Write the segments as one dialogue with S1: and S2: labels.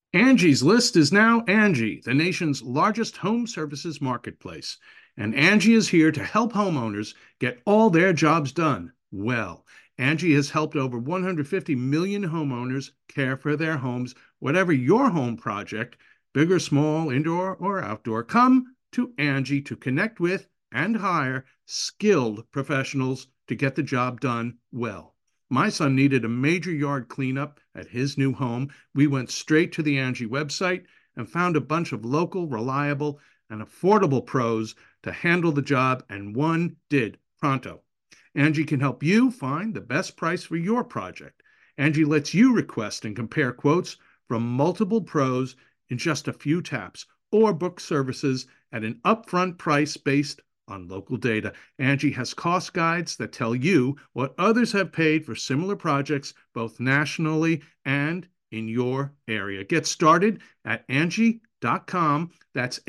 S1: Angie's List is now Angie, the nation's largest home services marketplace. And Angie is here to help homeowners get all their jobs done well. Angie has helped over 150 million homeowners care for their homes. Whatever your home project, big or small, indoor or outdoor, come to Angie to connect with and hire skilled professionals to get the job done well. My son needed a major yard cleanup at his new home. We went straight to the Angie website and found a bunch of local, reliable, and affordable pros to handle the job, and one did pronto. Angie can help you find the best price for your project. Angie lets you request and compare quotes from multiple pros in just a few taps, or book services at an upfront price based on local data. Angie has cost guides that tell you what others have paid for similar projects, both nationally and in your area. Get started at Angie.com. That's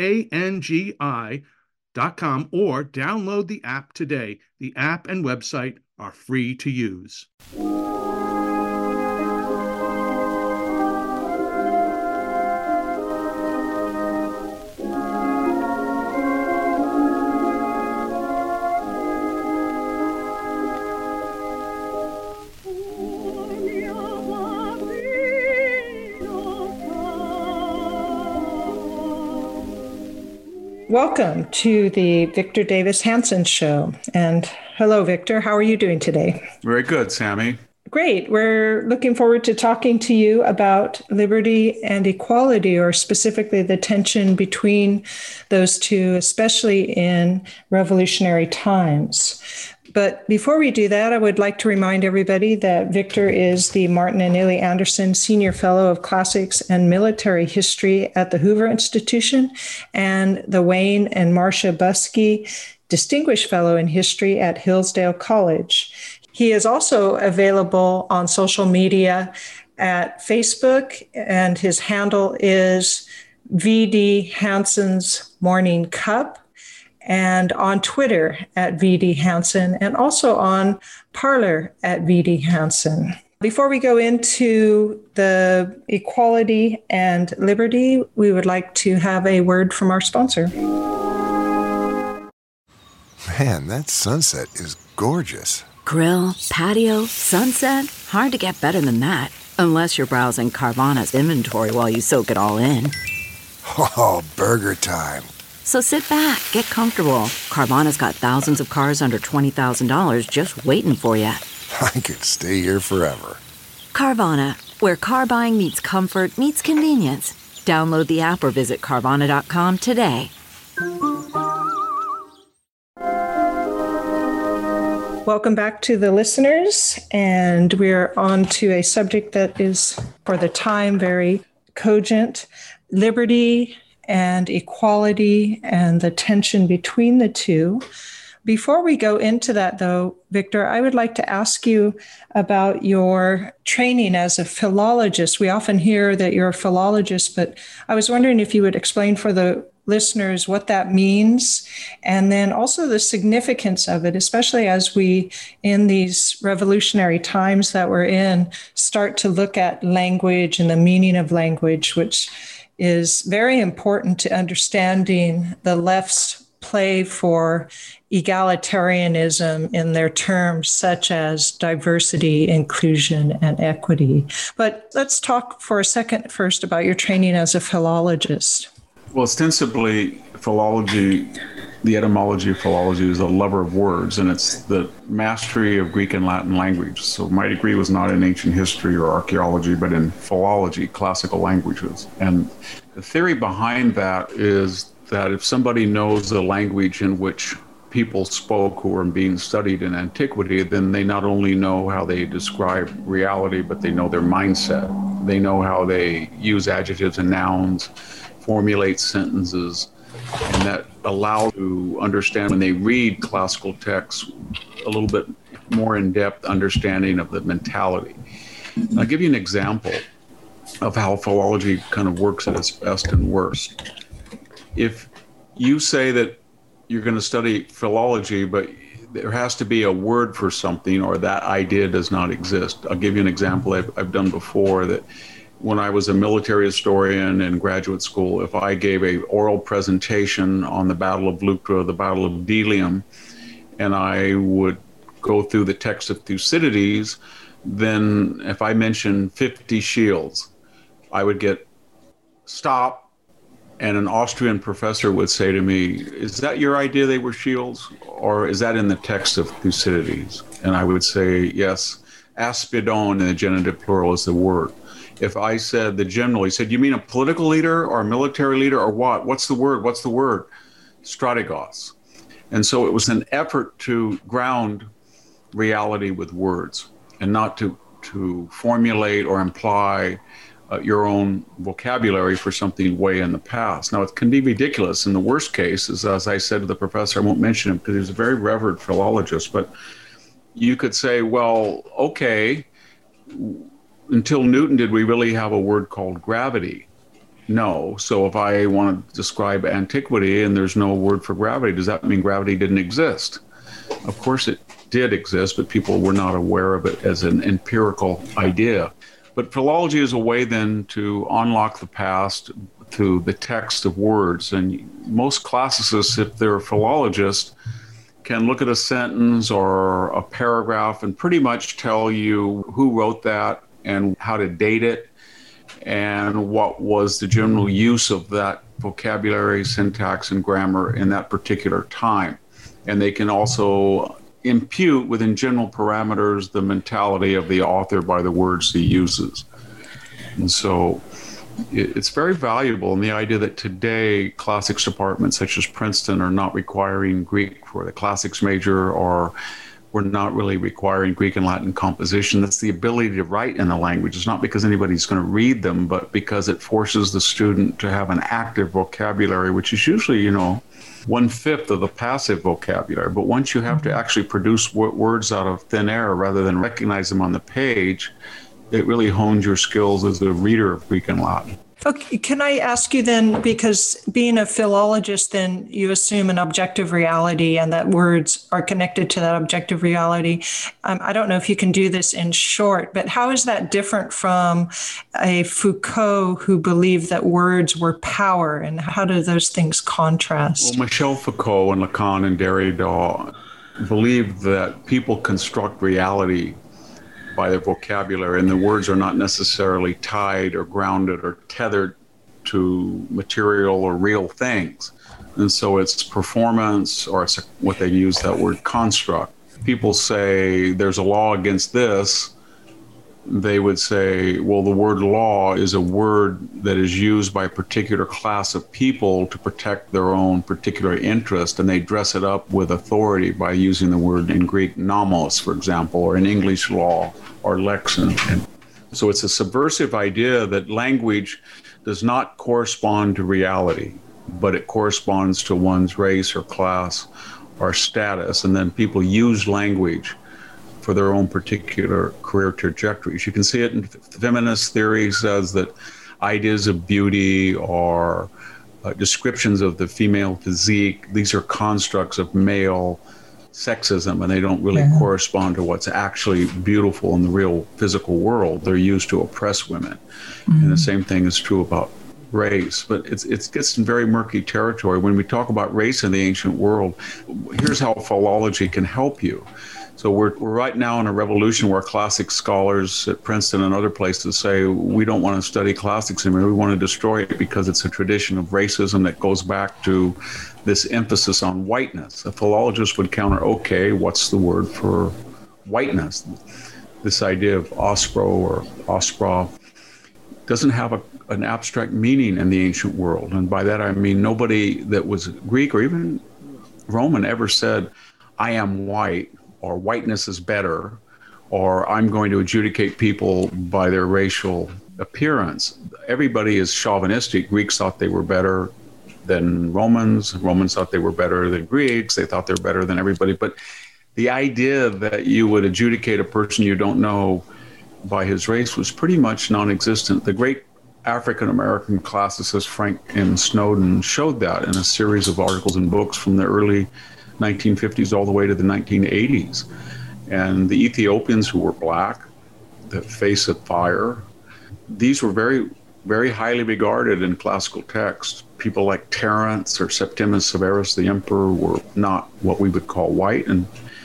S1: ANGI.com, or download the app today. The app and website are free to use.
S2: Welcome to the Victor Davis Hanson Show. And hello, Victor. How are you doing today?
S3: Very good, Sammy.
S2: Great. We're looking forward to talking to you about liberty and equality, or specifically the tension between those two, especially in revolutionary times. But before we do that, I would like to remind everybody that Victor is the Martin and Illie Anderson Senior Fellow of Classics and Military History at the Hoover Institution, and the Wayne and Marcia Buskey Distinguished Fellow in History at Hillsdale College. He is also available on social media at Facebook, and his handle is VD Hanson's Morning Cup, and on Twitter at VD Hanson, and also on Parler at VD Hanson. Before we go into the equality and liberty, we would like to have a word from our sponsor.
S4: Man, that sunset is gorgeous.
S5: Grill, patio, sunset. Hard to get better than that. Unless you're browsing Carvana's inventory while you soak it all in.
S4: Oh, burger time.
S5: So sit back, get comfortable. Carvana's got thousands of cars under $20,000 just waiting for you.
S4: I could stay here forever.
S5: Carvana, where car buying meets comfort meets convenience. Download the app or visit Carvana.com today.
S2: Welcome back to the listeners, and we're on to a subject that is, for the time, very cogent: liberty and equality and the tension between the two. Before we go into that, though, Victor, I would like to ask you about your training as a philologist. We often hear that you're a philologist, but I was wondering if you would explain for the listeners what that means, and then also the significance of it, especially as we, in these revolutionary times that we're in, start to look at language and the meaning of language, which is very important to understanding the left's play for egalitarianism in their terms such as diversity, inclusion, and equity. But let's talk for a second first about your training as a philologist.
S3: Well, ostensibly, philology, the etymology of philology is a lover of words, and it's the mastery of Greek and Latin language. So my degree was not in ancient history or archaeology, but in philology, classical languages. And the theory behind that is that if somebody knows the language in which people spoke who were being studied in antiquity, then they not only know how they describe reality, but they know their mindset. They know how they use adjectives and nouns, formulate sentences, and that allows to understand when they read classical texts a little bit more in-depth understanding of the mentality. I'll give you an example of how philology kind of works at its best and worst. If you say that you're going to study philology, but there has to be a word for something, or that idea does not exist. I'll give you an example I've done before, that when I was a military historian in graduate school, if I gave a oral presentation on the Battle of Leuctra, the Battle of Delium, and I would go through the text of Thucydides, then if I mentioned 50 shields, I would get stop, and an Austrian professor would say to me, is that your idea they were shields, or is that in the text of Thucydides? And I would say, yes, aspidon in the genitive plural is the word. If I said the general, he said, you mean a political leader or a military leader or what? What's the word? What's the word? Strategos. And so it was an effort to ground reality with words and not to formulate or imply your own vocabulary for something way in the past. Now, it can be ridiculous. In the worst case, is, as I said to the professor, I won't mention him because he was a very revered philologist, but you could say, well, okay, until Newton, did we really have a word called gravity? No. So if I want to describe antiquity and there's no word for gravity, does that mean gravity didn't exist? Of course it did exist, but people were not aware of it as an empirical idea. But philology is a way then to unlock the past through the text of words. And most classicists, if they're philologists, can look at a sentence or a paragraph and pretty much tell you who wrote that and how to date it and what was the general use of that vocabulary, syntax, and grammar in that particular time. And they can also impute within general parameters the mentality of the author by the words he uses. And so it's very valuable in the idea that today classics departments such as Princeton are not requiring Greek for the classics major, or we're not really requiring Greek and Latin composition. That's the ability to write in the language. It's not because anybody's going to read them, but because it forces the student to have an active vocabulary, which is usually, 1/5 of the passive vocabulary. But once you have to actually produce words out of thin air rather than recognize them on the page, it really hones your skills as a reader of Greek and Latin.
S2: Okay, can I ask you then, because being a philologist, then you assume an objective reality and that words are connected to that objective reality. I don't know if you can do this in short, but how is that different from a Foucault who believed that words were power, and how do those things contrast?
S3: Well, Michel Foucault and Lacan and Derrida believed that people construct reality by their vocabulary, and the words are not necessarily tied or grounded or tethered to material or real things. And so it's performance, or it's what they use that word, construct. People say there's a law against this. They would say, well, the word law is a word that is used by a particular class of people to protect their own particular interest, and they dress it up with authority by using the word in Greek nomos, for example, or in English law, or lex. And so it's a subversive idea that language does not correspond to reality, but it corresponds to one's race or class or status, and then people use language for their own particular career trajectories. You can see it in feminist theory, says that ideas of beauty or descriptions of the female physique, these are constructs of male sexism, and they don't really correspond to what's actually beautiful in the real physical world. They're used to oppress women. And the same thing is true about race, but it gets in very murky territory. When we talk about race in the ancient world, here's how philology can help you. So we're right now in a revolution where classics scholars at Princeton and other places say, we don't want to study classics anymore. We want to destroy it because it's a tradition of racism that goes back to this emphasis on whiteness. A philologist would counter, okay, what's the word for whiteness? This idea of ospro or ospra doesn't have an abstract meaning in the ancient world. And by that I mean nobody that was Greek or even Roman ever said, I am white, or whiteness is better, or I'm going to adjudicate people by their racial appearance. Everybody is chauvinistic. Greeks thought they were better than Romans. Romans thought they were better than Greeks. They thought they were better than everybody. But the idea that you would adjudicate a person you don't know by his race was pretty much non-existent. The great African-American classicist Frank M. Snowden showed that in a series of articles and books from the early 1950s all the way to the 1980s. And the Ethiopians who were black, the face of fire, these were very, very highly regarded in classical texts. People like Terence or Septimius Severus, the emperor, were not what we would call white. And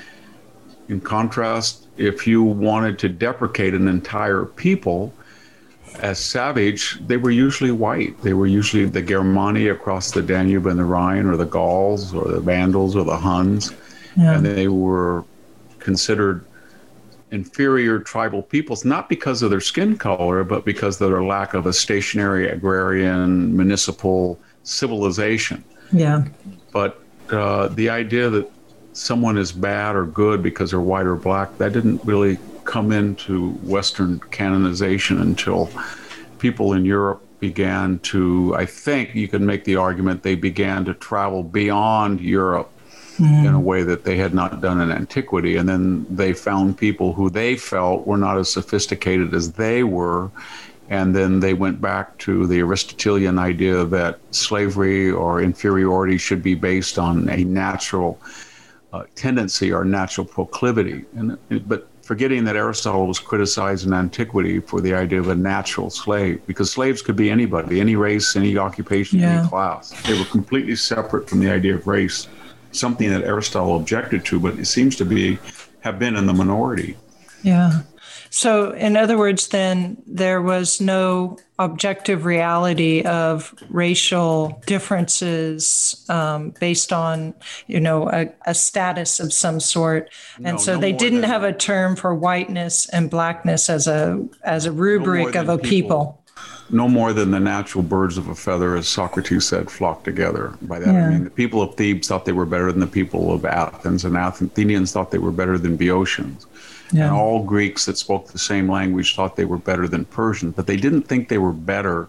S3: in contrast, if you wanted to deprecate an entire people as savage, they were usually white. They were usually the Germani across the Danube and the Rhine, or the Gauls, or the Vandals, or the Huns. Yeah. And they were considered inferior tribal peoples, not because of their skin color, but because of their lack of a stationary agrarian municipal civilization.
S2: Yeah.
S3: But the idea that someone is bad or good because they're white or black, that didn't really come into Western canonization until people in Europe began to, I think you could make the argument, they began to travel beyond Europe in a way that they had not done in antiquity. And then they found people who they felt were not as sophisticated as they were. And then they went back to the Aristotelian idea that slavery or inferiority should be based on a natural tendency or natural proclivity. But forgetting that Aristotle was criticized in antiquity for the idea of a natural slave, because slaves could be anybody, any race, any occupation, any class. They were completely separate from the idea of race, something that Aristotle objected to, but it seems to have been in the minority.
S2: Yeah. So in other words, then there was no objective reality of racial differences based on, a status of some sort. And so they didn't have a term for whiteness and blackness as a rubric of a people.
S3: No more than the natural birds of a feather, as Socrates said, flock together. By that I mean the people of Thebes thought they were better than the people of Athens, and Athenians thought they were better than Boeotians. Yeah. And all Greeks that spoke the same language thought they were better than Persians, but they didn't think they were better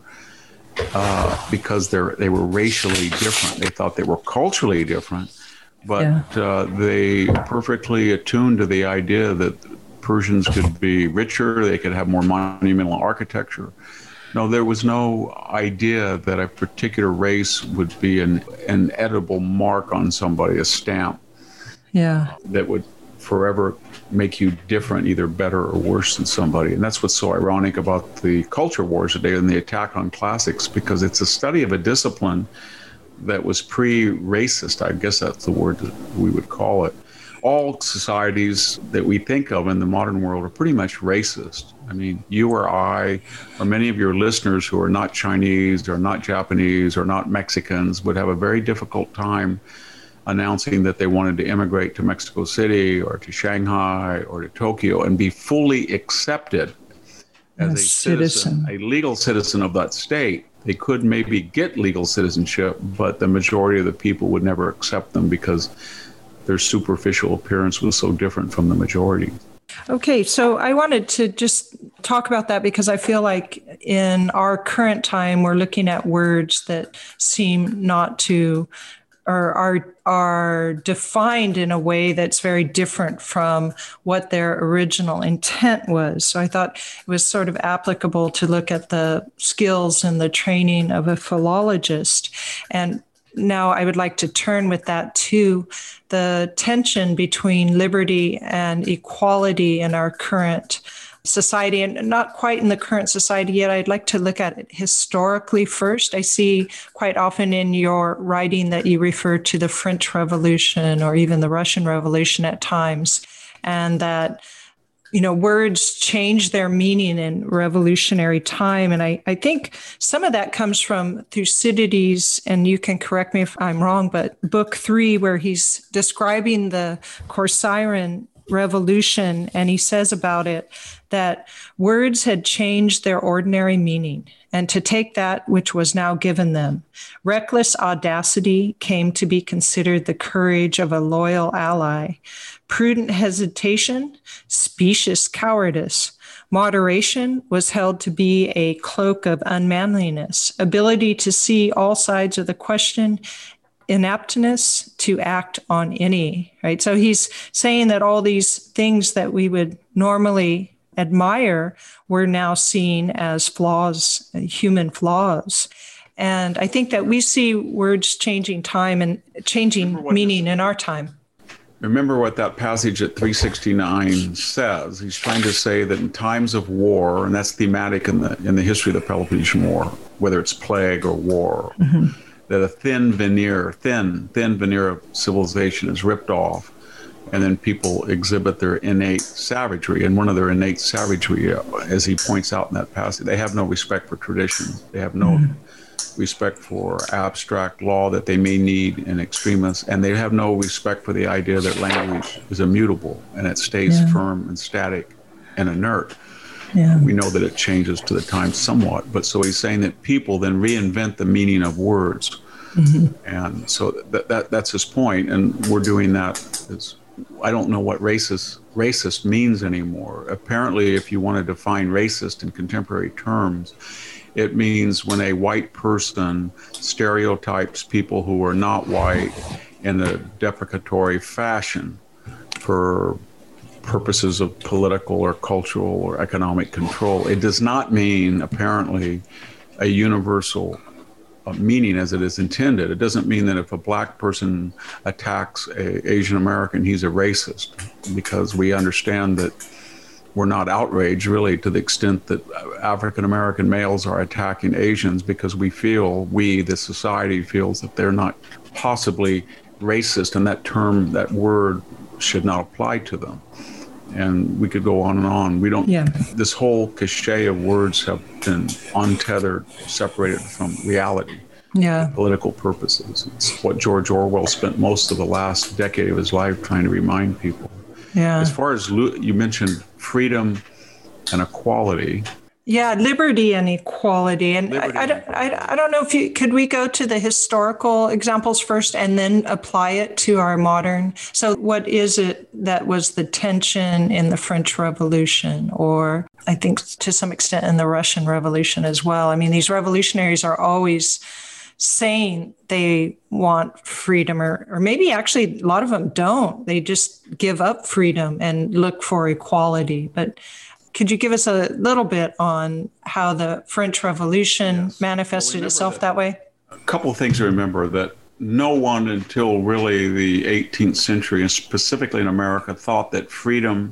S3: because they were racially different. They thought they were culturally different, but they perfectly attuned to the idea that Persians could be richer, they could have more monumental architecture. No, there was no idea that a particular race would be an edible mark on somebody, a stamp that would forever make you different, either better or worse than somebody. And that's what's so ironic about the culture wars today and the attack on classics, because it's a study of a discipline that was pre-racist. I guess that's the word that we would call it. All societies that we think of in the modern world are pretty much racist. I mean, you or I, or many of your listeners who are not Chinese or not Japanese or not Mexicans, would have a very difficult time announcing that they wanted to immigrate to Mexico City or to Shanghai or to Tokyo and be fully accepted as a citizen, a legal citizen of that state. They could maybe get legal citizenship, but the majority of the people would never accept them because their superficial appearance was so different from the majority.
S2: Okay, so I wanted to just talk about that because I feel like in our current time, we're looking at words that seem not to, or are defined in a way that's very different from what their original intent was. So I thought it was sort of applicable to look at the skills and the training of a philologist. And now I would like to turn with that to the tension between liberty and equality in our current society, and not quite in the current society yet. I'd like to look at it historically first. I see quite often in your writing that you refer to the French Revolution or even the Russian Revolution at times, and that words change their meaning in revolutionary time. And I think some of that comes from Thucydides, and you can correct me if I'm wrong, but book 3, where he's describing the Corcyraean Revolution, and he says about it that words had changed their ordinary meaning, and to take that which was now given them. Reckless audacity came to be considered the courage of a loyal ally. Prudent hesitation, specious cowardice. Moderation was held to be a cloak of unmanliness. Ability to see all sides of the question, inaptness to act on any, right? So he's saying that all these things that we would normally admire were now seen as flaws, human flaws. And I think that we see words changing time and changing meaning in our time.
S3: Remember what that passage at 369 says. He's trying to say that in times of war, and that's thematic in the history of the Peloponnesian War, whether it's plague or war, that a thin veneer of civilization is ripped off, and then people exhibit their innate savagery. And one of their innate savagery, as he points out in that passage, they have no respect for tradition. They have no respect for abstract law that they may need in extremis, and they have no respect for the idea that language is immutable and it stays firm and static and inert. We know that it changes to the times somewhat, but so he's saying that people then reinvent the meaning of words. And so that's his point, and we're doing that. I don't know what racist means anymore. Apparently, if you want to define racist in contemporary terms, it means when a white person stereotypes people who are not white in a deprecatory fashion for purposes of political or cultural or economic control. It does not mean, apparently, a universal meaning as it is intended. It doesn't mean that if a black person attacks an Asian American, he's a racist, because we understand that we're not outraged really to the extent that African American males are attacking Asians, because the society feels that they're not possibly racist, and that word should not apply to them. And we could go on and on. This whole cachet of words have been untethered, separated from reality. For political purposes. It's what George Orwell spent most of the last decade of his life trying to remind people. As far as you mentioned freedom and equality.
S2: Liberty and equality. And I don't know if could we go to the historical examples first and then apply it to our modern? So what is it that was the tension in the French Revolution, or I think to some extent in the Russian Revolution as well? I mean, these revolutionaries are always saying they want freedom, or maybe actually a lot of them don't. They just give up freedom and look for equality. But could you give us a little bit on how the French Revolution manifested itself that way?
S3: A couple of things to remember: that no one until really the 18th century, and specifically in America, thought that freedom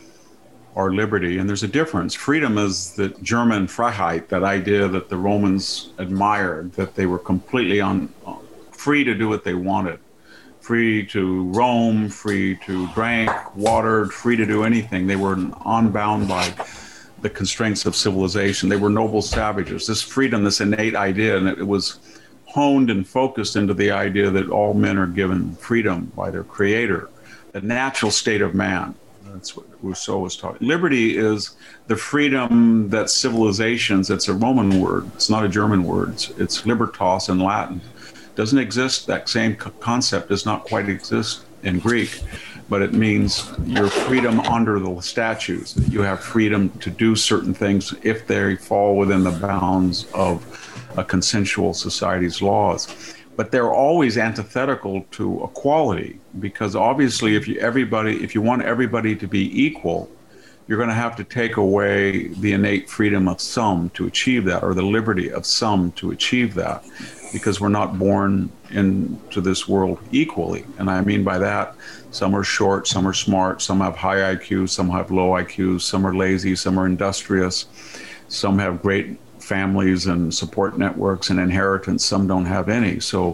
S3: or liberty, and there's a difference. Freedom is the German Freiheit, that idea that the Romans admired, that they were completely free to do what they wanted. Free to roam, free to drink, watered, free to do anything. They were unbound by the constraints of civilization. They were noble savages. This freedom, this innate idea, and it was honed and focused into the idea that all men are given freedom by their creator, the natural state of man. That's what Rousseau was talking. Liberty is the freedom that civilizations, it's a Roman word, it's not a German word, it's libertas in Latin. Doesn't exist, that same concept does not quite exist in Greek, but it means your freedom under the statutes. You have freedom to do certain things if they fall within the bounds of a consensual society's laws. But they're always antithetical to equality, because obviously if you want everybody to be equal, you're going to have to take away the innate freedom of some to achieve that, or the liberty of some to achieve that, because we're not born into this world equally. And I mean by that, some are short, some are smart, some have high IQ, some have low IQ, some are lazy, some are industrious, some have great families and support networks and inheritance, some don't have any. So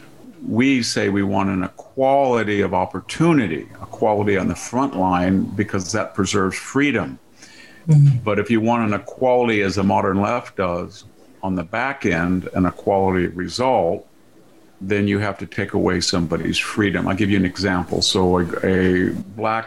S3: we say we want an equality of opportunity, equality on the front line, because that preserves freedom. But if you want an equality, as the modern left does, on the back end, an equality result, then you have to take away somebody's freedom. I'll give you an example. So a Black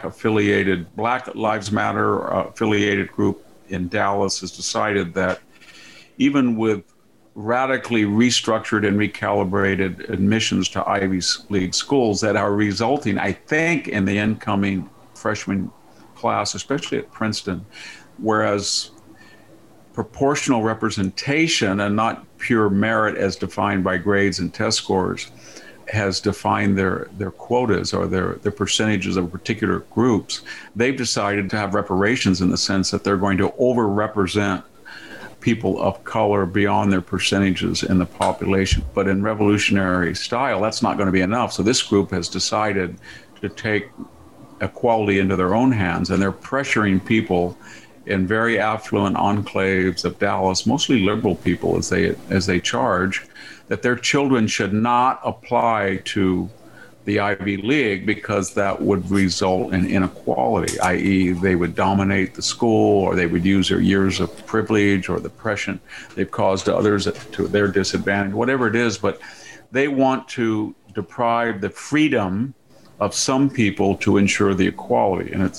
S3: Lives Matter affiliated group in Dallas has decided that even with radically restructured and recalibrated admissions to Ivy League schools that are resulting, I think, in the incoming freshman class, especially at Princeton, whereas proportional representation and not pure merit as defined by grades and test scores has defined their quotas or their percentages of particular groups. They've decided to have reparations in the sense that they're going to overrepresent people of color beyond their percentages in the population. But in revolutionary style, that's not going to be enough. So this group has decided to take equality into their own hands, and they're pressuring people in very affluent enclaves of Dallas, mostly liberal people, as they charge that their children should not apply to the Ivy League because that would result in inequality, i.e. they would dominate the school, or they would use their years of privilege or the oppression they've caused to others to their disadvantage, whatever it is. But they want to deprive the freedom of some people to ensure the equality. And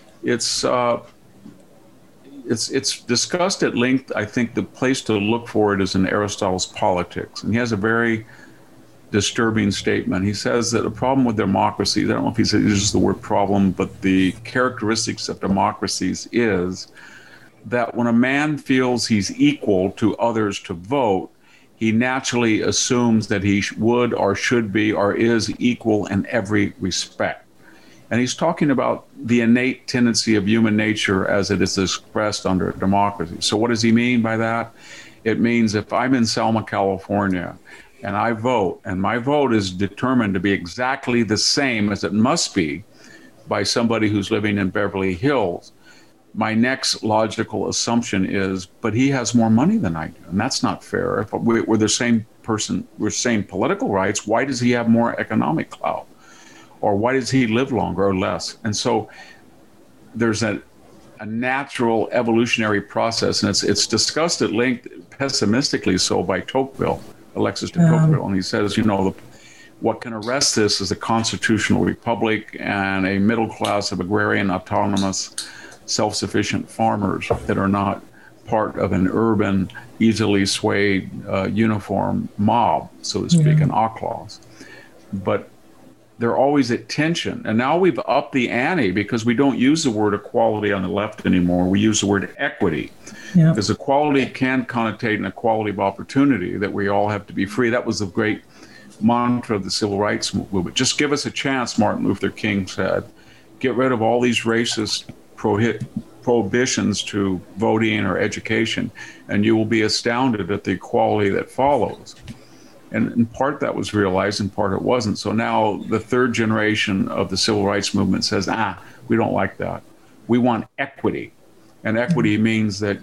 S3: it's discussed at length. I think the place to look for it is in Aristotle's Politics. And he has a very disturbing statement. He says that a problem with democracies, I don't know if he uses the word problem, but the characteristics of democracies is that when a man feels he's equal to others to vote, he naturally assumes that he would or should be or is equal in every respect. And he's talking about the innate tendency of human nature as it is expressed under democracy. So what does he mean by that? It means if I'm in Selma, California, and I vote, and my vote is determined to be exactly the same as it must be by somebody who's living in Beverly Hills, my next logical assumption is, but he has more money than I do, and that's not fair. If we're the same person, we're same political rights, why does he have more economic clout? Or why does he live longer or less? And so there's a natural evolutionary process, and it's discussed at length, pessimistically so, by Tocqueville, Alexis de Tocqueville. And he says, what can arrest this is a constitutional republic and a middle class of agrarian, autonomous, self-sufficient farmers that are not part of an urban, easily swayed, uniform mob, so to speak, an oikos. But they're always at tension. And now we've upped the ante because we don't use the word equality on the left anymore. We use the word equity. Yeah. Because equality can connotate an equality of opportunity, that we all have to be free. That was the great mantra of the civil rights movement. Just give us a chance, Martin Luther King said. Get rid of all these racist prohibitions to voting or education, and you will be astounded at the equality that follows. And in part that was realized, in part it wasn't. So now the third generation of the civil rights movement says, we don't like that. We want equity. And equity means that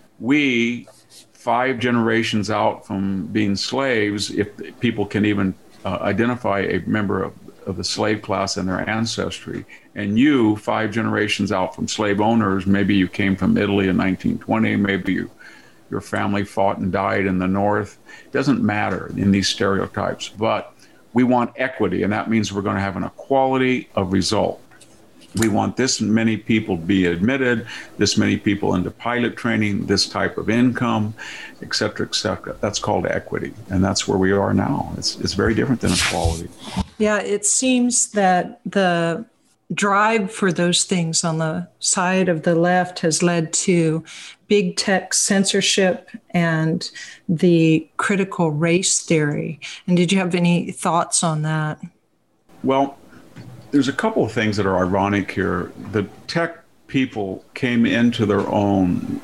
S3: we, 5 generations out from being slaves, if people can even identify a member of the slave class and their ancestry, and you, 5 generations out from slave owners, maybe you came from Italy in 1920, maybe your family fought and died in the North. It doesn't matter in these stereotypes, but we want equity, and that means we're going to have an equality of result. We want this many people to be admitted, this many people into pilot training, this type of income, et cetera, et cetera. That's called equity, and that's where we are now. It's very different than equality.
S2: Yeah, it seems that the drive for those things on the side of the left has led to big tech censorship and the critical race theory. And did you have any thoughts on that?
S3: Well, there's a couple of things that are ironic here. The tech people came into their own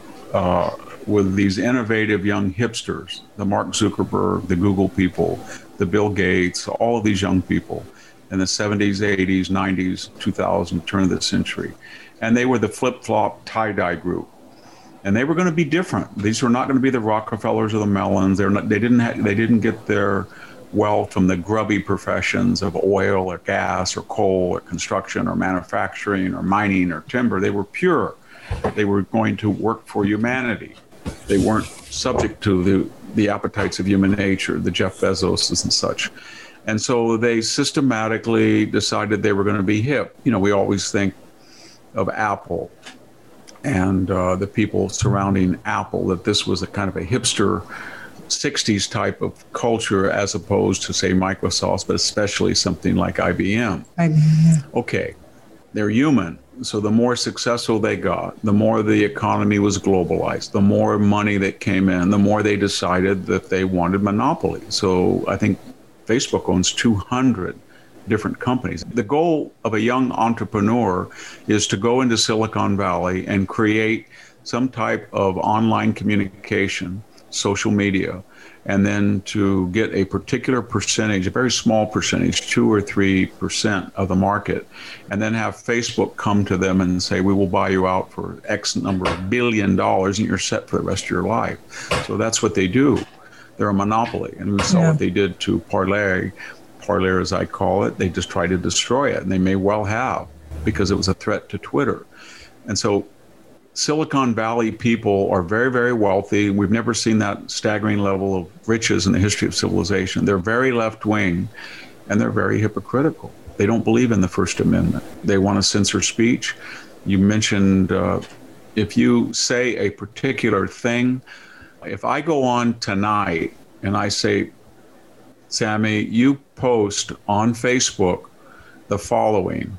S3: with these innovative young hipsters, the Mark Zuckerberg, the Google people, the Bill Gates, all of these young people in the 70s, 80s, 90s, 2000, turn of the century. And they were the flip-flop tie-dye group. And they were going to be different. These were not going to be the Rockefellers or the Mellons. They didn't get their wealth from the grubby professions of oil or gas or coal or construction or manufacturing or mining or timber. They were pure. They were going to work for humanity. They weren't subject to the appetites of human nature, the Jeff Bezoses and such. And so they systematically decided they were going to be hip. We always think of Apple and the people surrounding Apple, that this was a kind of a hipster 60s type of culture, as opposed to, say, Microsoft, but especially something like IBM. Okay, they're human. So the more successful they got, the more the economy was globalized, the more money that came in, the more they decided that they wanted monopoly. So I think Facebook owns 200 different companies. The goal of a young entrepreneur is to go into Silicon Valley and create some type of online communication, social media, and then to get a particular percentage, a very small percentage, 2 or 3% of the market, and then have Facebook come to them and say, we will buy you out for X number of $1 billion, and you're set for the rest of your life. So that's what they do. They're a monopoly. And we saw what they did to Parler, as I call it. They just tried to destroy it, and they may well have, because it was a threat to Twitter. And so Silicon Valley people are very, very wealthy. We've never seen that staggering level of riches in the history of civilization. They're very left-wing, and they're very hypocritical. They don't believe in the First Amendment. They want to censor speech. You mentioned if you say a particular thing, if I go on tonight and I say, Sammy, you post on Facebook the following: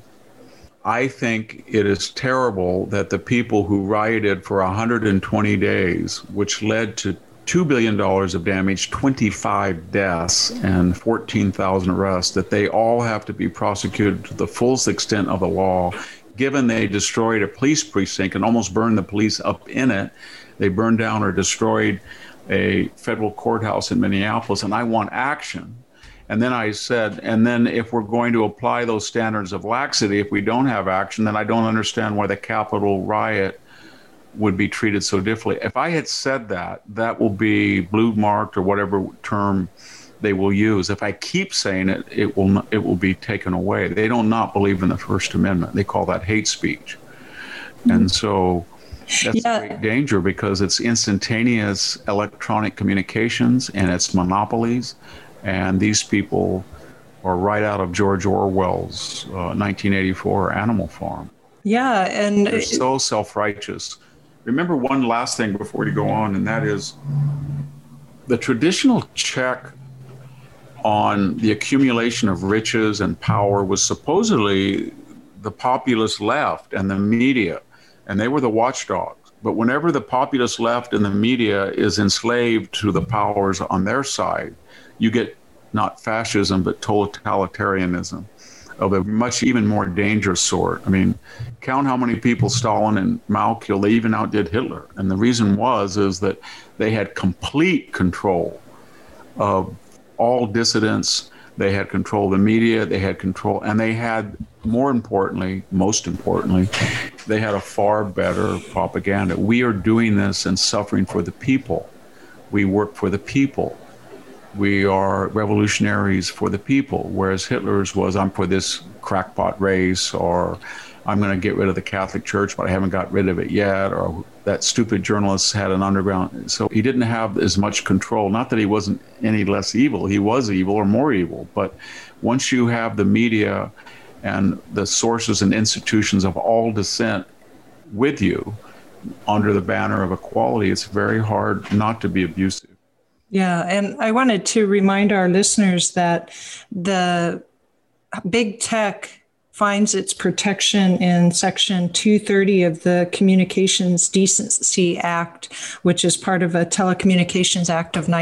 S3: I think it is terrible that the people who rioted for 120 days, which led to $2 billion of damage, 25 deaths, and 14,000 arrests, that they all have to be prosecuted to the fullest extent of the law, given they destroyed a police precinct and almost burned the police up in it. They burned down or destroyed a federal courthouse in Minneapolis, and I want action. And then I said, and then if we're going to apply those standards of laxity, if we don't have action, then I don't understand why the Capitol riot would be treated so differently. If I had said that, that will be blue marked or whatever term they will use. If I keep saying it, it will be taken away. They don't not believe in the First Amendment. They call that hate speech. And so that's a great danger, because it's instantaneous electronic communications and it's monopolies. And these people are right out of George Orwell's 1984 Animal Farm.
S2: Yeah, and
S3: they're so self-righteous. Remember one last thing before you go on, and that is the traditional check on the accumulation of riches and power was supposedly the populist left and the media, and they were the watchdogs. But whenever the populist left and the media is enslaved to the powers on their side, you get not fascism, but totalitarianism of a much even more dangerous sort. I mean, count how many people Stalin and Mao killed. They even outdid Hitler. And the reason is that they had complete control of all dissidents. They had control of the media. They had control, and they had, most importantly, they had a far better propaganda. We are doing this and suffering for the people. We work for the people. We are revolutionaries for the people, whereas Hitler's was, I'm for this crackpot race, or I'm going to get rid of the Catholic Church, but I haven't got rid of it yet, or that stupid journalist had an underground. So he didn't have as much control. Not that he wasn't any less evil. He was evil or more evil. But once you have the media and the sources and institutions of all dissent with you under the banner of equality, it's very hard not to be abusive.
S2: Yeah, and I wanted to remind our listeners that the big tech finds its protection in Section 230 of the Communications Decency Act, which is part of a Telecommunications Act of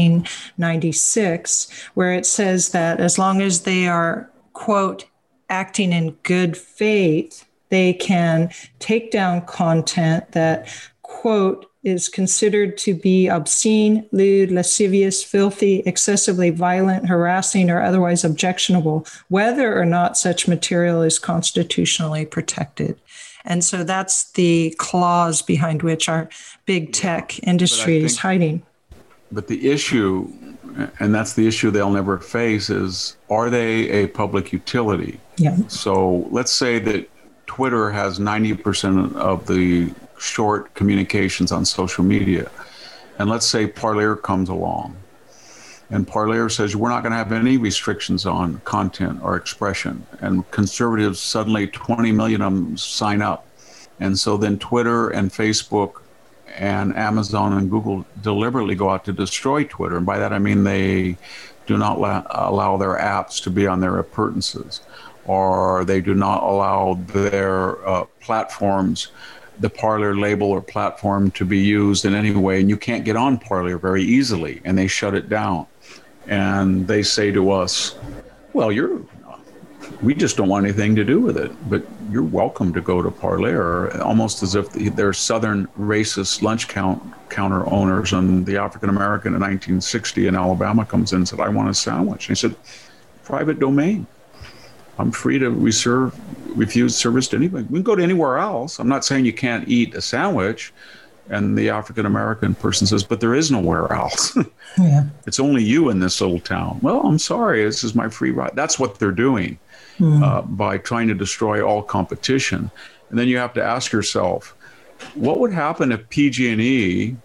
S2: 1996, where it says that as long as they are, quote, acting in good faith, they can take down content that, quote, is considered to be obscene, lewd, lascivious, filthy, excessively violent, harassing, or otherwise objectionable, whether or not such material is constitutionally protected. And so that's the clause behind which our big tech industry is hiding.
S3: But the issue, and that's the issue they'll never face, is are they a public utility?
S2: Yeah.
S3: So let's say that Twitter has 90% of the short communications on social media. And let's say Parler comes along and Parler says, we're not going to have any restrictions on content or expression. And conservatives, suddenly 20 million of them sign up. And so then Twitter and Facebook and Amazon and Google deliberately go out to destroy Twitter. And by that, I mean they do not allow their apps to be on their appurtenances, or they do not allow their platforms, the Parler label or platform, to be used in any way. And you can't get on Parler very easily, and they shut it down. And they say to us, well, we just don't want anything to do with it. But you're welcome to go to Parler, almost as if they're Southern racist lunch counter owners. And the African American in 1960 in Alabama comes in and said, I want a sandwich. And he said, private domain. I'm free to refuse service to anybody. We can go to anywhere else. I'm not saying you can't eat a sandwich. And the African American person says, but there is nowhere else. Yeah. It's only you in this little town. Well, I'm sorry, this is my free ride. That's what they're doing by trying to destroy all competition. And then you have to ask yourself, what would happen if PG&E,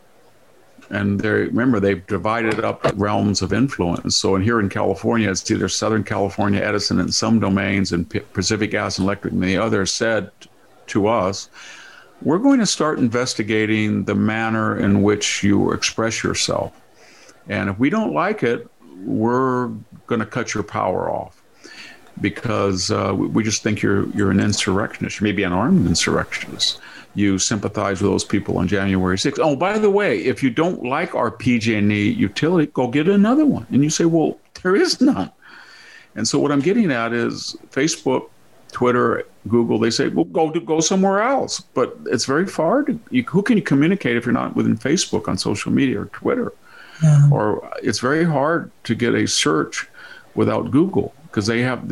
S3: and remember, they've divided up realms of influence. So here in California, it's either Southern California Edison in some domains and Pacific Gas and Electric in the other, said to us, we're going to start investigating the manner in which you express yourself. And if we don't like it, we're going to cut your power off because we just think you're an insurrectionist, maybe an armed insurrectionist. You sympathize with those people on January 6th. Oh, by the way, if you don't like our PG&E utility, go get another one. And you say, well, there is none. And so what I'm getting at is Facebook, Twitter, Google, they say, well, go somewhere else. But it's very far. Who can you communicate if you're not within Facebook on social media or Twitter? Yeah. Or it's very hard to get a search without Google because they have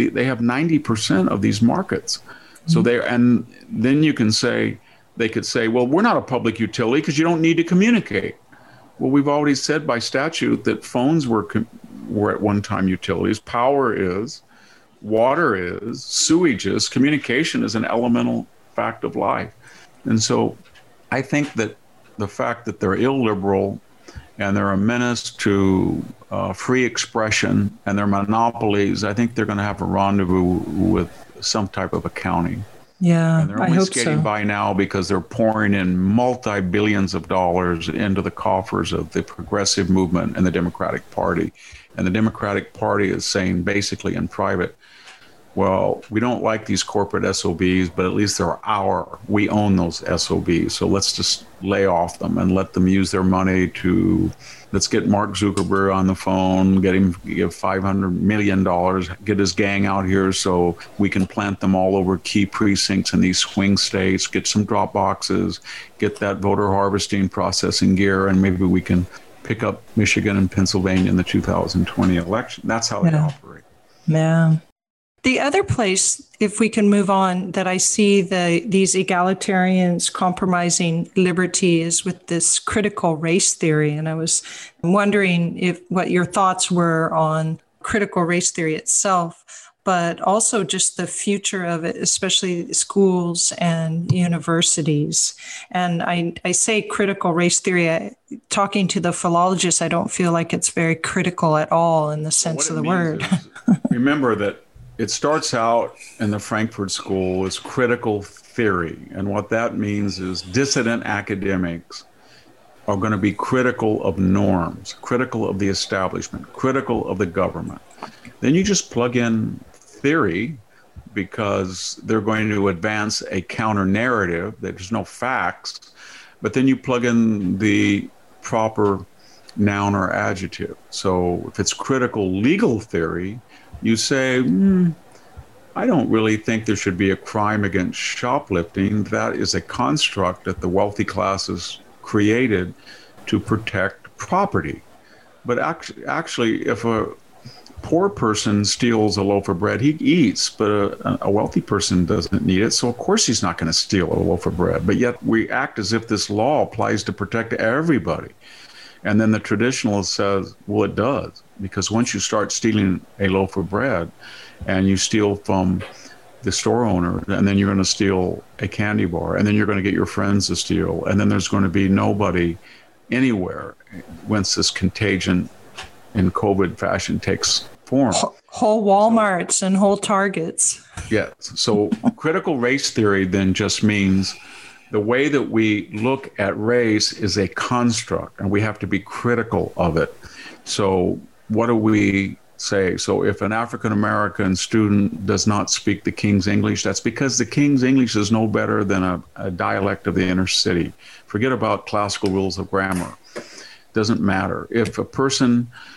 S3: 90% of these markets. So and then they could say, well, we're not a public utility because you don't need to communicate. Well, we've already said by statute that phones were at one time utilities. Power is. Water is, sewage is, communication is an elemental fact of life. And so I think that the fact that they're illiberal and they're a menace to free expression and they're monopolies, I think they're going to have a rendezvous with some type of accounting.
S2: Yeah,
S3: and they're only skating by now because they're pouring in multi-billions of dollars into the coffers of the progressive movement and the Democratic Party. And the Democratic Party is saying basically in private, well, we don't like these corporate SOBs, but at least they're we own those SOBs. So let's just lay off them and let them use their money let's get Mark Zuckerberg on the phone, give $500 million, get his gang out here so we can plant them all over key precincts in these swing states, get some drop boxes, get that voter harvesting process in gear, and maybe we can pick up Michigan and Pennsylvania in the 2020 election. That's how they operate.
S2: Yeah. The other place, if we can move on, that I see these egalitarians compromising liberty is with this critical race theory. And I was wondering what your thoughts were on critical race theory itself, but also just the future of it, especially schools and universities. And I say critical race theory, talking to the philologists, I don't feel like it's very critical at all in the sense of the word.
S3: Remember that it starts out in the Frankfurt School as critical theory. And what that means is dissident academics are going to be critical of norms, critical of the establishment, critical of the government. Then you just plug in theory because they're going to advance a counter narrative. There's no facts, but then you plug in the proper noun or adjective. So if it's critical legal theory, you say, I don't really think there should be a crime against shoplifting. That is a construct that the wealthy classes created to protect property. But actually, if a poor person steals a loaf of bread, he eats, but a wealthy person doesn't need it. So of course he's not going to steal a loaf of bread. But yet we act as if this law applies to protect everybody. And then the traditionalist says, well, it does. Because once you start stealing a loaf of bread and you steal from the store owner, and then you're going to steal a candy bar, and then you're going to get your friends to steal, and then there's going to be nobody anywhere once this contagion in COVID fashion takes form.
S2: Whole Walmarts and whole Targets.
S3: Yes. So critical race theory then just means the way that we look at race is a construct, and we have to be critical of it. So what do we say? So if an African-American student does not speak the King's English, that's because the King's English is no better than a dialect of the inner city. Forget about classical rules of grammar. Doesn't matter. If a person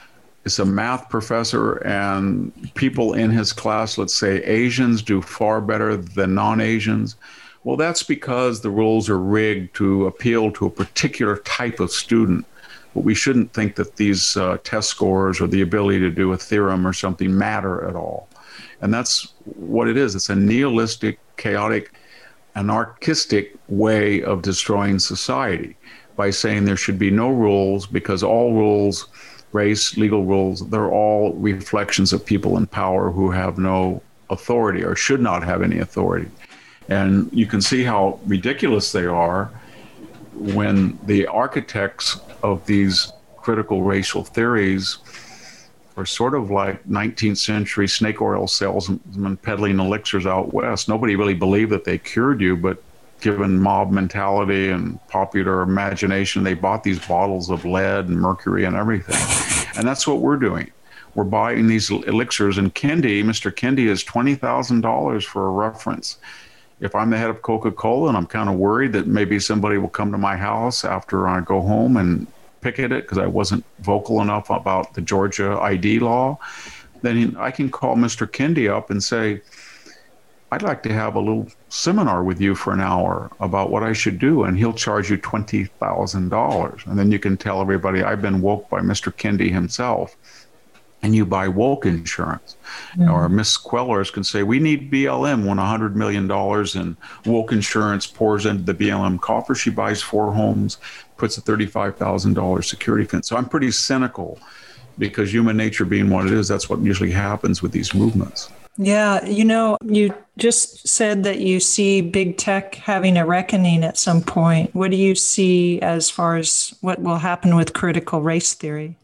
S3: is a math professor, and people in his class, let's say Asians do far better than non-Asians. Well, that's because the rules are rigged to appeal to a particular type of student. But we shouldn't think that these test scores or the ability to do a theorem or something matter at all. And that's what it is. It's a nihilistic, chaotic, anarchistic way of destroying society by saying there should be no rules, because all rules, race, legal rules, they're all reflections of people in power who have no authority or should not have any authority. And you can see how ridiculous they are when the architects of these critical racial theories are sort of like 19th century snake oil salesmen peddling elixirs out west. Nobody really believed that they cured you, but given mob mentality and popular imagination, they bought these bottles of lead and mercury and everything. And that's what we're doing. We're buying these elixirs, and Mr. Kendi is $20,000 for a reference. If I'm the head of Coca-Cola and I'm kind of worried that maybe somebody will come to my house after I go home and picket it because I wasn't vocal enough about the Georgia ID law, then I can call Mr. Kendi up and say, I'd like to have a little seminar with you for an hour about what I should do, and he'll charge you $20,000. And then you can tell everybody, I've been woke by Mr. Kendi himself, and you buy woke insurance. Mm-hmm. Or Miss Quellers can say, we need BLM when $100 million in woke insurance pours into the BLM coffer. She buys 4 homes, puts a $35,000 security fence. So I'm pretty cynical, because human nature being what it is, that's what usually happens with these movements.
S2: Yeah, you just said that you see big tech having a reckoning at some point. What do you see as far as what will happen with critical race theory?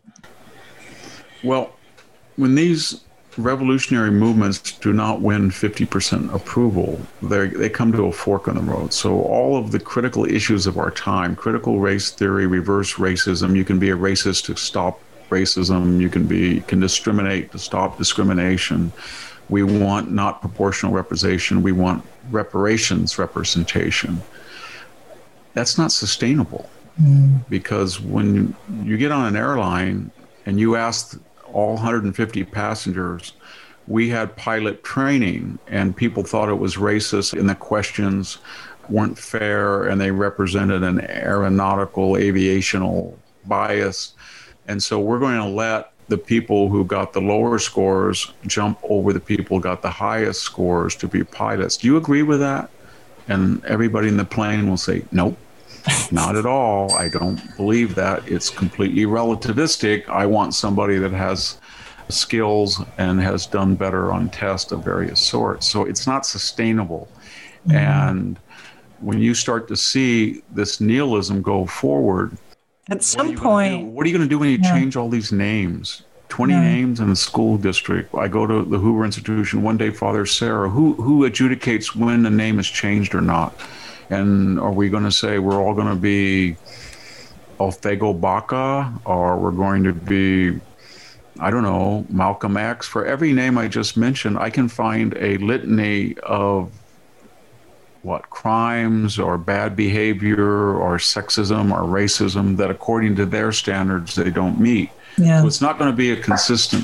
S3: Well, when these revolutionary movements do not win 50% approval, they come to a fork in the road. So all of the critical issues of our time, critical race theory, reverse racism, you can be a racist to stop racism, you can discriminate to stop discrimination. We want not proportional representation, we want representation. That's not sustainable, because when you get on an airline and you ask all 150 passengers, we had pilot training, and people thought it was racist and the questions weren't fair and they represented an aeronautical aviational bias. And so we're going to let the people who got the lower scores jump over the people who got the highest scores to be pilots. Do you agree with that? And everybody in the plane will say, nope, not at all. I don't believe that. It's completely relativistic. I want somebody that has skills and has done better on tests of various sorts. So it's not sustainable. Mm-hmm. And when you start to see this nihilism go forward,
S2: at some point,
S3: what are you going to do when you change all these names? 20 names in the school district. I go to the Hoover Institution one day, Father Sarah, who adjudicates when a name is changed or not? And are we going to say we're all going to be Alfego Baca, or we're going to be, I don't know, Malcolm X? For every name I just mentioned, I can find a litany of crimes or bad behavior or sexism or racism that according to their standards they don't meet. Yeah. So it's not going to be a consistent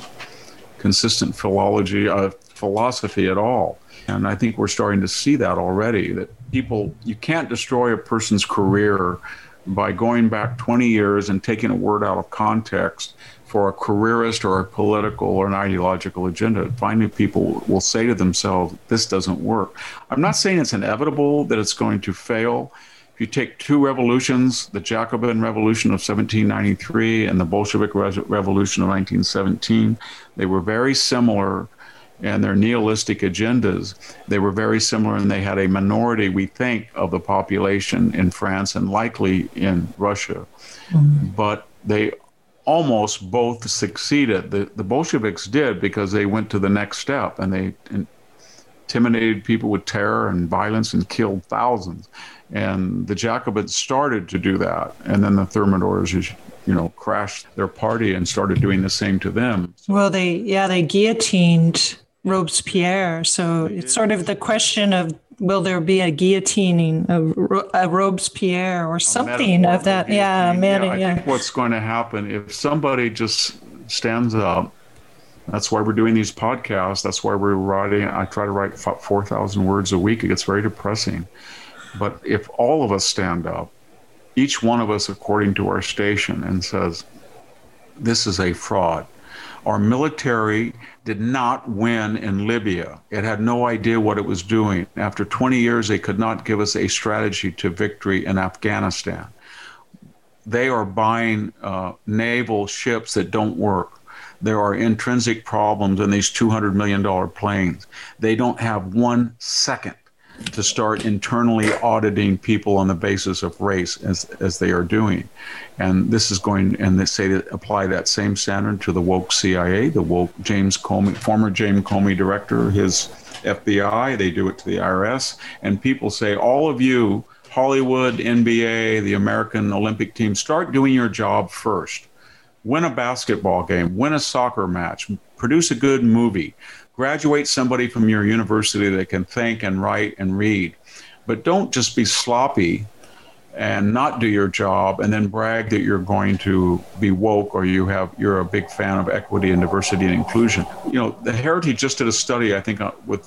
S3: philosophy at all. And I think we're starting to see that already, that you can't destroy a person's career by going back 20 years and taking a word out of context for a careerist or a political or an ideological agenda. Finally, people will say to themselves, this doesn't work. I'm not saying it's inevitable that it's going to fail. If you take 2 revolutions, the Jacobin Revolution of 1793 and the Bolshevik Revolution of 1917, they were very similar, and their nihilistic agendas, they were very similar, and they had a minority, we think, of the population in France and likely in Russia. Mm-hmm. But they almost both succeeded. The Bolsheviks did, because they went to the next step and they intimidated people with terror and violence and killed thousands. And the Jacobins started to do that. And then the Thermidors, crashed their party and started doing the same to them.
S2: Well, they guillotined Robespierre. So it's sort of the question of, will there be a guillotining of a Robespierre or something of that?
S3: I think what's going to happen, if somebody just stands up, that's why we're doing these podcasts. That's why we're writing. I try to write 4,000 words a week. It gets very depressing. But if all of us stand up, each one of us according to our station, and says, this is a fraud. Our military did not win in Libya. It had no idea what it was doing. After 20 years, they could not give us a strategy to victory in Afghanistan. They are buying naval ships that don't work. There are intrinsic problems in these $200 million planes. They don't have 1 second to start internally auditing people on the basis of race as they are doing. And this is going, and they say to apply that same standard to the woke CIA, the woke James Comey, former James Comey director, his FBI, they do it to the IRS. And people say, all of you, Hollywood, NBA, the American Olympic team, start doing your job first. Win a basketball game, win a soccer match, produce a good movie, graduate somebody from your university that can think and write and read. But don't just be sloppy and not do your job and then brag that you're going to be woke or you're a big fan of equity and diversity and inclusion. You know, the Heritage just did a study, I think, with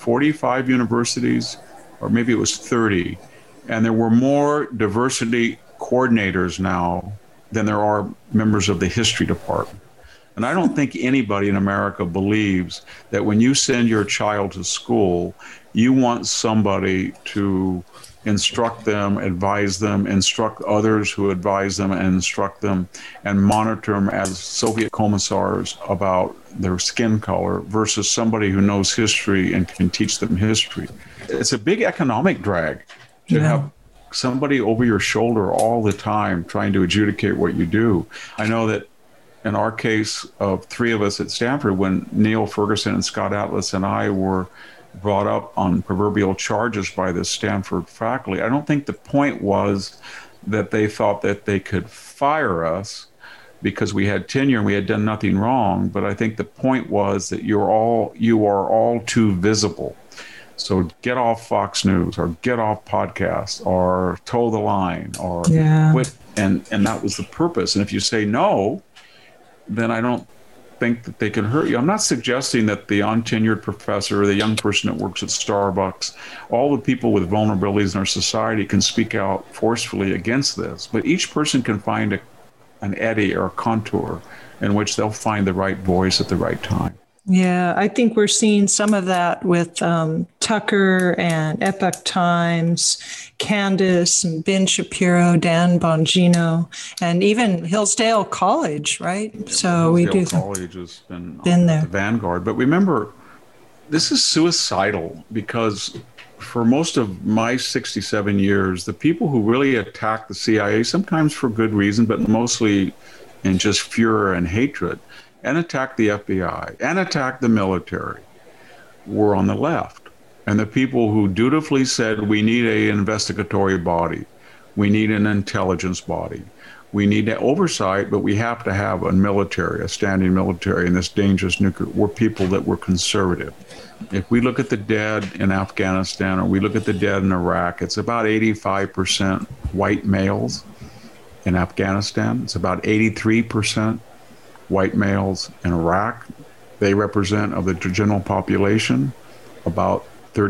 S3: 45 universities, or maybe it was 30, and there were more diversity coordinators now than there are members of the history department. And I don't think anybody in America believes that when you send your child to school, you want somebody to instruct them, advise them, instruct others who advise them and instruct them, and monitor them as Soviet commissars about their skin color versus somebody who knows history and can teach them history. It's a big economic drag to have somebody over your shoulder all the time trying to adjudicate what you do. I know that in our case of 3 of us at Stanford, when Neil Ferguson and Scott Atlas and I were brought up on proverbial charges by the Stanford faculty, I don't think the point was that they thought that they could fire us because we had tenure and we had done nothing wrong. But I think the point was that you are all too visible. So get off Fox News or get off podcasts or toe the line or quit. And that was the purpose. And if you say no, then I don't think that they can hurt you. I'm not suggesting that the untenured professor or the young person that works at Starbucks, all the people with vulnerabilities in our society can speak out forcefully against this. But each person can find an eddy or a contour in which they'll find the right voice at the right time.
S2: Yeah, I think we're seeing some of that with Tucker and Epoch Times, Candace and Ben Shapiro, Dan Bongino, and even Hillsdale College, right? So
S3: Hillsdale College has been there. The vanguard. But remember, this is suicidal because for most of my 67 years, the people who really attacked the CIA, sometimes for good reason, but mostly in just furor and hatred, and attacked the FBI and attacked the military, were on the left. And the people who dutifully said, we need an investigatory body, we need an intelligence body, we need oversight, but we have to have a military, a standing military in this dangerous nuclear, were people that were conservative. If we look at the dead in Afghanistan or we look at the dead in Iraq, it's about 85% white males. In Afghanistan, it's about 83% white males. In Iraq, they represent of the general population about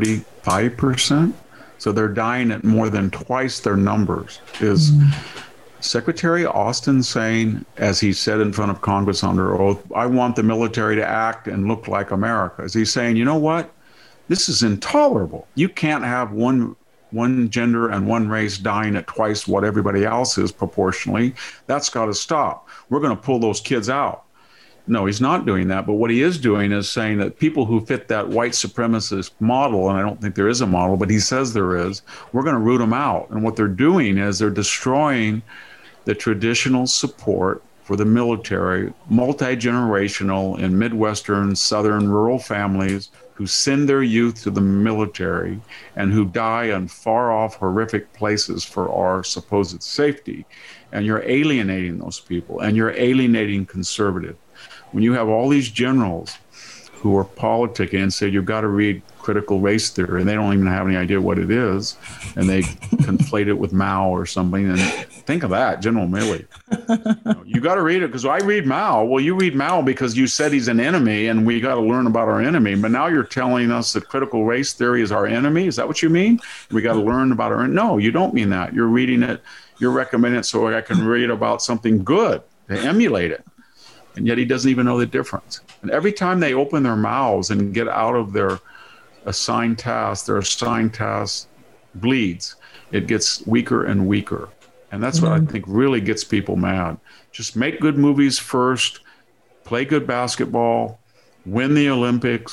S3: 35%. So they're dying at more than twice their numbers. Is Secretary Austin saying, as he said in front of Congress under oath, I want the military to act and look like America? Is he saying, you know what? This is intolerable. You can't have one gender and one race dying at twice what everybody else is proportionally. That's got to stop. We're going to pull those kids out. No, he's not doing that. But what he is doing is saying that people who fit that white supremacist model, and I don't think there is a model, but he says there is, we're going to root them out. And what they're doing is they're destroying the traditional support for the military, multi-generational in Midwestern, Southern, rural families who send their youth to the military and who die in far-off, horrific places for our supposed safety. And you're alienating those people, and you're alienating conservative. When you have all these generals who are politicking and say, you've got to read critical race theory, and they don't even have any idea what it is, and they conflate it with Mao or something and Think of that, General Milley. You got to read it because I read Mao. Well, you read Mao because you said he's an enemy and we got to learn about our enemy. But now you're telling us that critical race theory is our enemy. Is that what you mean? We got to learn about our enemy. No, you don't mean that. You're reading it. You're recommending it so I can read about something good to emulate it. And yet he doesn't even know the difference. And every time they open their mouths and get out of their assigned task, their assigned task bleeds. It gets weaker and weaker. And that's what I think really gets people mad. Just make good movies first, play good basketball, win the Olympics,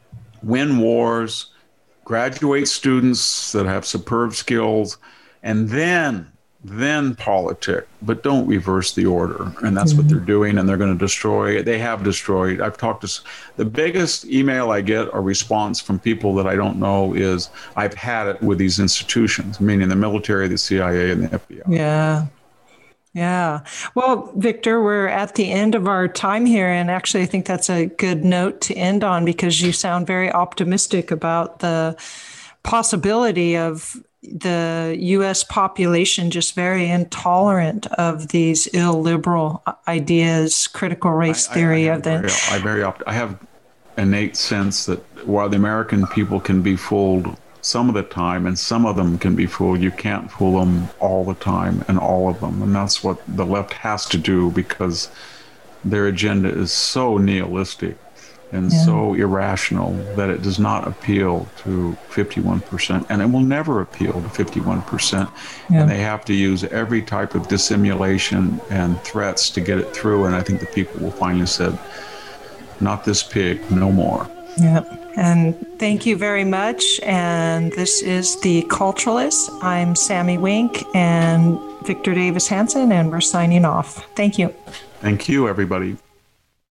S3: win wars, graduate students that have superb skills, and then politic, but don't reverse the order. And that's what they're doing, and they're going to destroy it. They have destroyed. I've talked to the biggest email I get or response from people that I don't know is, I've had it with these institutions, meaning the military, the CIA, and the FBI.
S2: Yeah. Well, Victor, we're at the end of our time here. And actually, I think that's a good note to end on because you sound very optimistic about the possibility of the U.S. population just very intolerant of these illiberal ideas, critical race theory.
S3: I have innate sense that while the American people can be fooled some of the time and some of them can be fooled, you can't fool them all the time and all of them. And that's what the left has to do because their agenda is so nihilistic and so irrational that it does not appeal to 51%, and it will never appeal to 51%. And they have to use every type of dissimulation and threats to get it through. And I think the people will finally say, not this pig, no more.
S2: And thank you very much. And this is The Culturalists. I'm Sammy Wink and Victor Davis Hanson, and we're signing off. Thank you.
S3: Thank you, everybody.